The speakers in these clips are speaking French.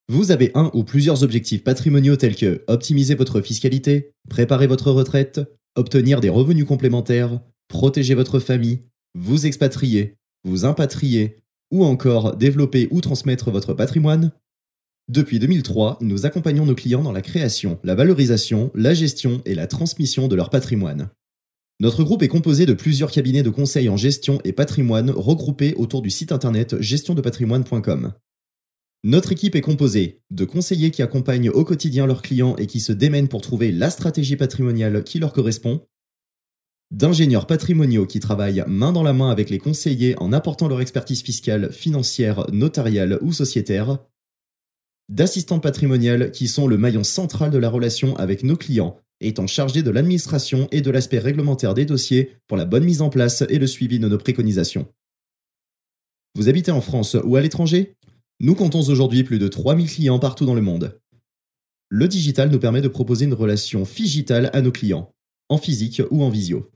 Vous avez un ou plusieurs objectifs patrimoniaux tels que optimiser votre fiscalité, préparer votre retraite, obtenir des revenus complémentaires, protéger votre famille, vous expatrier, vous impatrier, ou encore développer ou transmettre votre patrimoine. Depuis 2003, nous accompagnons nos clients dans la création, la valorisation, la gestion et la transmission de leur patrimoine. Notre groupe est composé de plusieurs cabinets de conseil en gestion et patrimoine regroupés autour du site internet gestiondepatrimoine.com. Notre équipe est composée de conseillers qui accompagnent au quotidien leurs clients et qui se démènent pour trouver la stratégie patrimoniale qui leur correspond, d'ingénieurs patrimoniaux qui travaillent main dans la main avec les conseillers en apportant leur expertise fiscale, financière, notariale ou sociétaire, d'assistants patrimoniales qui sont le maillon central de la relation avec nos clients, étant chargés de l'administration et de l'aspect réglementaire des dossiers pour la bonne mise en place et le suivi de nos préconisations. Vous habitez en France ou à l'étranger ? Nous comptons aujourd'hui plus de 3000 clients partout dans le monde. Le digital nous permet de proposer une relation phygitale à nos clients, en physique ou en visio.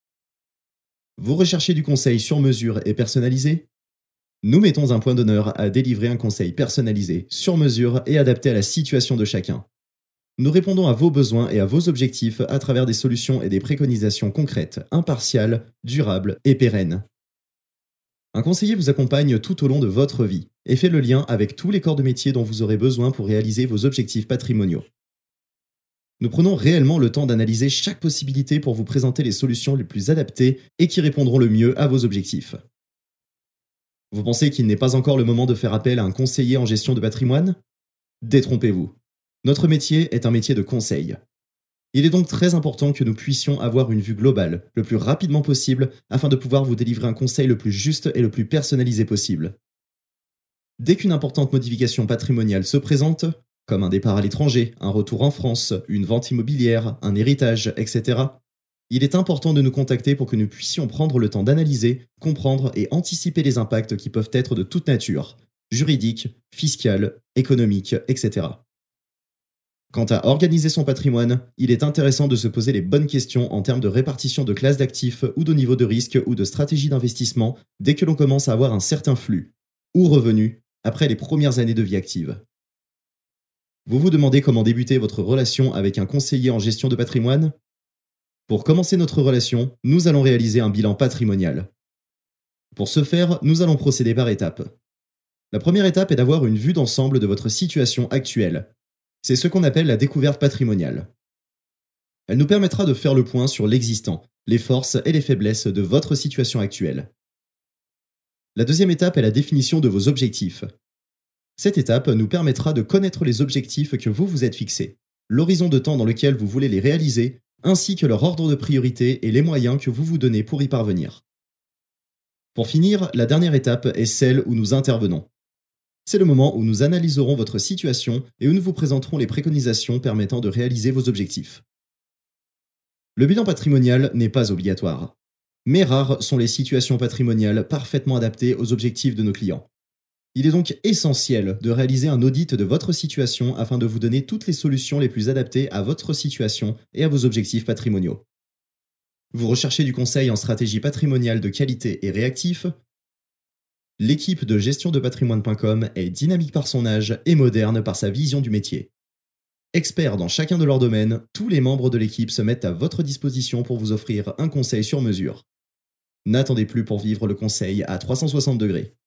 Vous recherchez du conseil sur mesure et personnalisé ? Nous mettons un point d'honneur à délivrer un conseil personnalisé, sur mesure et adapté à la situation de chacun. Nous répondons à vos besoins et à vos objectifs à travers des solutions et des préconisations concrètes, impartiales, durables et pérennes. Un conseiller vous accompagne tout au long de votre vie et fait le lien avec tous les corps de métier dont vous aurez besoin pour réaliser vos objectifs patrimoniaux. Nous prenons réellement le temps d'analyser chaque possibilité pour vous présenter les solutions les plus adaptées et qui répondront le mieux à vos objectifs. Vous pensez qu'il n'est pas encore le moment de faire appel à un conseiller en gestion de patrimoine ? Détrompez-vous. Notre métier est un métier de conseil. Il est donc très important que nous puissions avoir une vue globale, le plus rapidement possible, afin de pouvoir vous délivrer un conseil le plus juste et le plus personnalisé possible. Dès qu'une importante modification patrimoniale se présente, comme un départ à l'étranger, un retour en France, une vente immobilière, un héritage, etc., il est important de nous contacter pour que nous puissions prendre le temps d'analyser, comprendre et anticiper les impacts qui peuvent être de toute nature, juridiques, fiscales, économiques, etc. Quant à organiser son patrimoine, il est intéressant de se poser les bonnes questions en termes de répartition de classes d'actifs ou de niveau de risque ou de stratégie d'investissement dès que l'on commence à avoir un certain flux ou revenu après les premières années de vie active. Vous vous demandez comment débuter votre relation avec un conseiller en gestion de patrimoine ? Pour commencer notre relation, nous allons réaliser un bilan patrimonial. Pour ce faire, nous allons procéder par étapes. La première étape est d'avoir une vue d'ensemble de votre situation actuelle. C'est ce qu'on appelle la découverte patrimoniale. Elle nous permettra de faire le point sur l'existant, les forces et les faiblesses de votre situation actuelle. La deuxième étape est la définition de vos objectifs. Cette étape nous permettra de connaître les objectifs que vous vous êtes fixés, l'horizon de temps dans lequel vous voulez les réaliser, ainsi que leur ordre de priorité et les moyens que vous vous donnez pour y parvenir. Pour finir, la dernière étape est celle où nous intervenons. C'est le moment où nous analyserons votre situation et où nous vous présenterons les préconisations permettant de réaliser vos objectifs. Le bilan patrimonial n'est pas obligatoire, mais rares sont les situations patrimoniales parfaitement adaptées aux objectifs de nos clients. Il est donc essentiel de réaliser un audit de votre situation afin de vous donner toutes les solutions les plus adaptées à votre situation et à vos objectifs patrimoniaux. Vous recherchez du conseil en stratégie patrimoniale de qualité et réactif ? L'équipe de gestiondepatrimoine.com est dynamique par son âge et moderne par sa vision du métier. Experts dans chacun de leurs domaines, tous les membres de l'équipe se mettent à votre disposition pour vous offrir un conseil sur mesure. N'attendez plus pour vivre le conseil à 360 degrés.